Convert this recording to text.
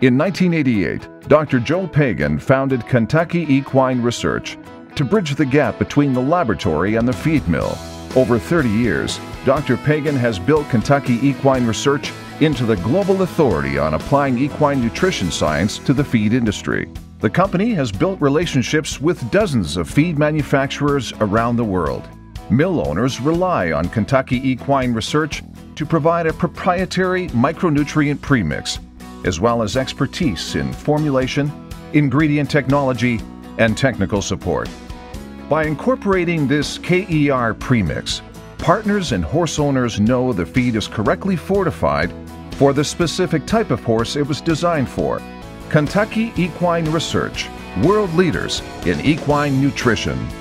In 1988, Dr. Joe Pagan founded Kentucky Equine Research to bridge the gap between the laboratory and the feed mill. Over 30 years, Dr. Pagan has built Kentucky Equine Research into the global authority on applying equine nutrition science to the feed industry. The company has built relationships with dozens of feed manufacturers around the world. Mill owners rely on Kentucky Equine Research to provide a proprietary micronutrient premix, as well as expertise in formulation, ingredient technology, and technical support. By incorporating this KER premix, partners and horse owners know the feed is correctly fortified for the specific type of horse it was designed for. Kentucky Equine Research, world leaders in equine nutrition.